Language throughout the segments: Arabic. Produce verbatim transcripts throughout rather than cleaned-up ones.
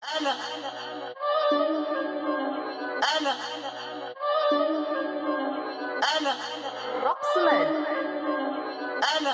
أنا أنا أنا أنا رقصمان أنا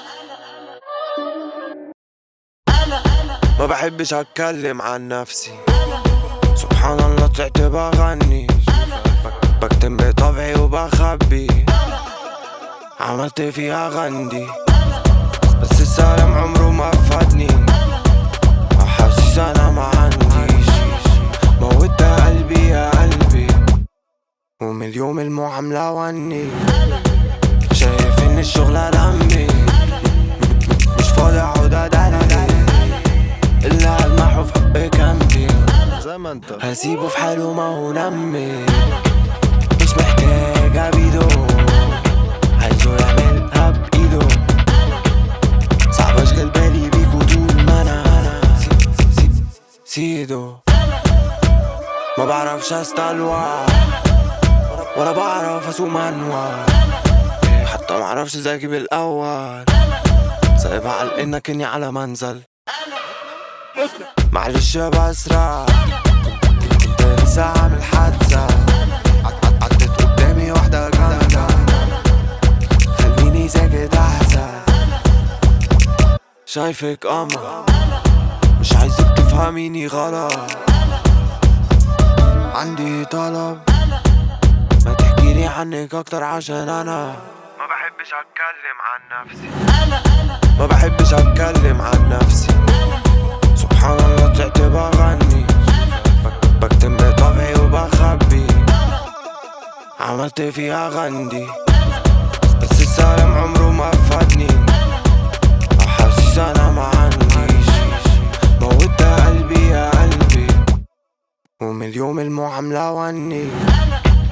أنا أنا ما بحبش اتكلم عن نفسي. سبحان الله طلعت بغني، بك- بكتم بطبعي وبخبي، عملت فيها غندي، بس السلام عمره ما فادني. احاسيس انا ما عنديش، موت قلبي يا قلبي، ومن اليوم المعاملة وني. شايف ان الشغلة دمي، مش فاضي اقعد ادلي، اللي هلمحه في حب جنبي زي ما انت هسيبه في حاله ما هو نمي. مش محتاج ابيده، عايزه يعملها بايده. صعب اشغل بالي بيكو طول ما انا انا سي- سي- سيدو. ما بعرفش استلوى ولا بعرف اسوق منوى، حتى ما اعرفش ازاي اجيب الاول. سايبها على انك اني على منزل، معلش بسرع، كنت لسه عامل حادثة، عد- عد- عدت قدامي واحدة جامدة، خليني ساكت احسن. شايفك قمر، مش عايزك تفهميني غلط، عندي طلب، ما تحكيلي عنك اكتر عشان انا ما بحبش اتكلم عن نفسي. ما بحبش اتكلم عن نفسي. سبحان الله طلعت بغني، بك- بكتم بطبعي وبخبي، عملت فيها غندي، بس السلام عمره ما فادني. احاسيس انا ما عنديش، موت قلبي يا قلبي، ومن اليوم المعاملة وني.